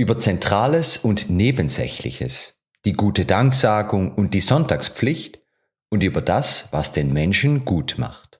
über Zentrales und Nebensächliches, die gute Danksagung und die Sonntagspflicht und über das, was den Menschen gut macht.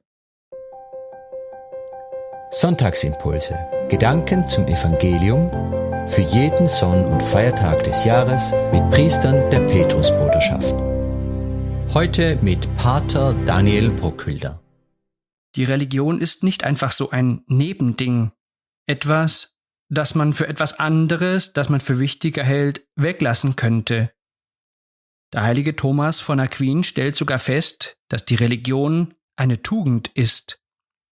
Sonntagsimpulse, Gedanken zum Evangelium für jeden Sonn- und Feiertag des Jahres mit Priestern der Petrusbruderschaft. Heute mit Pater Daniel Bruckwilder. Die Religion ist nicht einfach so ein Nebending, etwas, das man für etwas anderes, das man für wichtiger hält, weglassen könnte. Der heilige Thomas von Aquin stellt sogar fest, dass die Religion eine Tugend ist.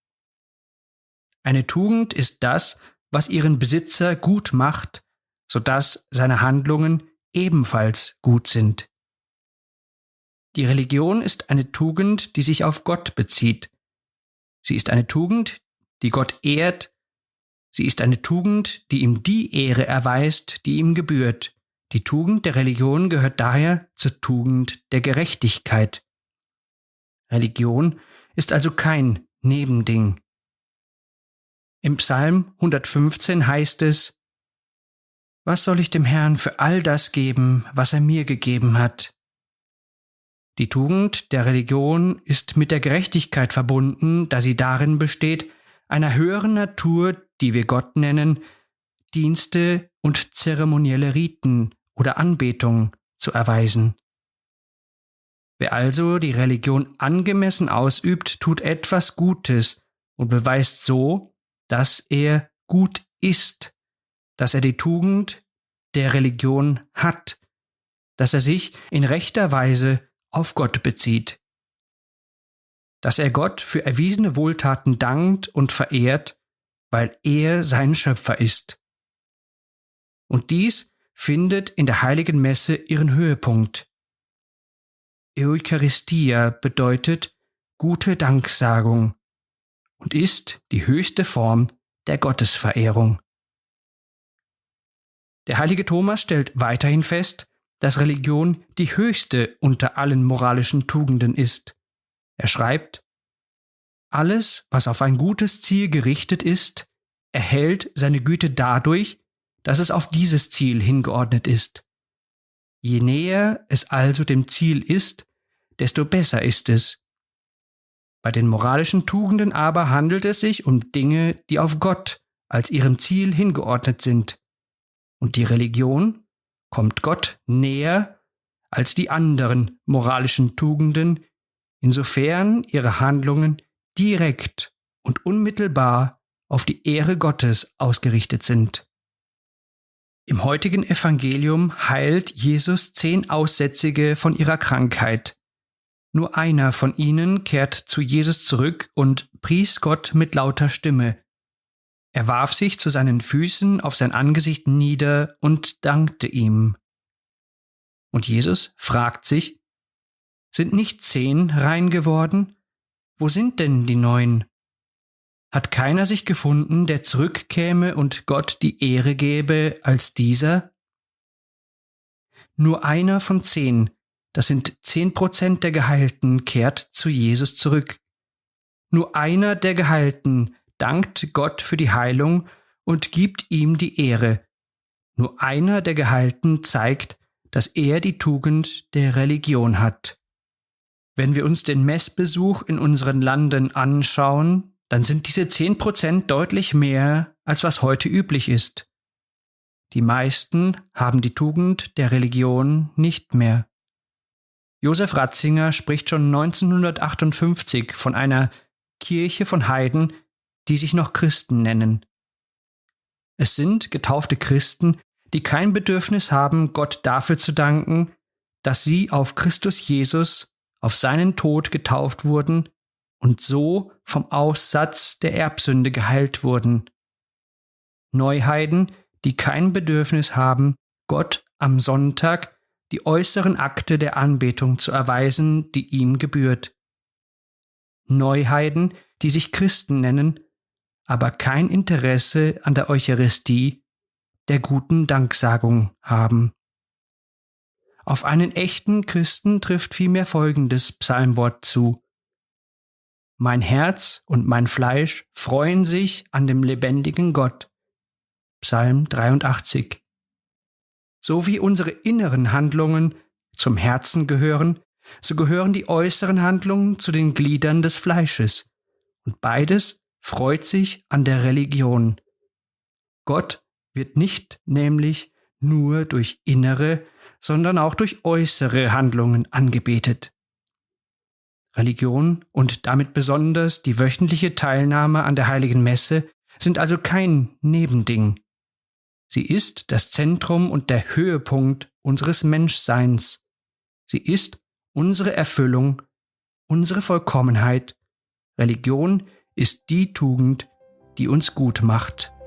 Eine Tugend ist das, was ihren Besitzer gut macht, sodass seine Handlungen ebenfalls gut sind. Die Religion ist eine Tugend, die sich auf Gott bezieht. Sie ist eine Tugend, die Gott ehrt. Sie ist eine Tugend, die ihm die Ehre erweist, die ihm gebührt. Die Tugend der Religion gehört daher zur Tugend der Gerechtigkeit. Religion ist also kein Nebending. Im Psalm 115 heißt es: Was soll ich dem Herrn für all das geben, was er mir gegeben hat? Die Tugend der Religion ist mit der Gerechtigkeit verbunden, da sie darin besteht, einer höheren Natur, die wir Gott nennen, Dienste und zeremonielle Riten oder Anbetung zu erweisen. Wer also die Religion angemessen ausübt, tut etwas Gutes und beweist so, dass er gut ist, dass er die Tugend der Religion hat, dass er sich in rechter Weise auf Gott bezieht, dass er Gott für erwiesene Wohltaten dankt und verehrt, weil er sein Schöpfer ist. Und dies findet in der heiligen Messe ihren Höhepunkt. Eucharistia bedeutet gute Danksagung und ist die höchste Form der Gottesverehrung. Der heilige Thomas stellt weiterhin fest, dass Religion die höchste unter allen moralischen Tugenden ist. Er schreibt: Alles, was auf ein gutes Ziel gerichtet ist, erhält seine Güte dadurch, dass es auf dieses Ziel hingeordnet ist. Je näher es also dem Ziel ist, desto besser ist es. Bei den moralischen Tugenden aber handelt es sich um Dinge, die auf Gott als ihrem Ziel hingeordnet sind. Und die Religion kommt Gott näher als die anderen moralischen Tugenden, insofern ihre Handlungen direkt und unmittelbar auf die Ehre Gottes ausgerichtet sind. Im heutigen Evangelium heilt Jesus 10 Aussätzige von ihrer Krankheit. Nur einer von ihnen kehrt zu Jesus zurück und pries Gott mit lauter Stimme. Er warf sich zu seinen Füßen auf sein Angesicht nieder und dankte ihm. Und Jesus fragt sich: Sind nicht 10 rein geworden? Wo sind denn die 9? Hat keiner sich gefunden, der zurückkäme und Gott die Ehre gäbe als dieser? Nur einer von 10, das sind 10% der Geheilten, kehrt zu Jesus zurück. Nur einer der Geheilten dankt Gott für die Heilung und gibt ihm die Ehre. Nur einer der Geheilten zeigt, dass er die Tugend der Religion hat. Wenn wir uns den Messbesuch in unseren Landen anschauen, dann sind diese 10% deutlich mehr, als was heute üblich ist. Die meisten haben die Tugend der Religion nicht mehr. Josef Ratzinger spricht schon 1958 von einer Kirche von Heiden, die sich noch Christen nennen. Es sind getaufte Christen, die kein Bedürfnis haben, Gott dafür zu danken, dass sie auf Christus Jesus, auf seinen Tod getauft wurden und so vom Aussatz der Erbsünde geheilt wurden. Neuheiden, die kein Bedürfnis haben, Gott am Sonntag die äußeren Akte der Anbetung zu erweisen, die ihm gebührt. Neuheiden, die sich Christen nennen, aber kein Interesse an der Eucharistie, der guten Danksagung haben. Auf einen echten Christen trifft vielmehr folgendes Psalmwort zu: Mein Herz und mein Fleisch freuen sich an dem lebendigen Gott. Psalm 83. So wie unsere inneren Handlungen zum Herzen gehören, so gehören die äußeren Handlungen zu den Gliedern des Fleisches. Und beides freut sich an der Religion. Gott wird nicht nämlich nur durch innere, sondern auch durch äußere Handlungen angebetet. Religion und damit besonders die wöchentliche Teilnahme an der Heiligen Messe sind also kein Nebending. Sie ist das Zentrum und der Höhepunkt unseres Menschseins. Sie ist unsere Erfüllung, unsere Vollkommenheit. Religion ist die Tugend, die uns gut macht.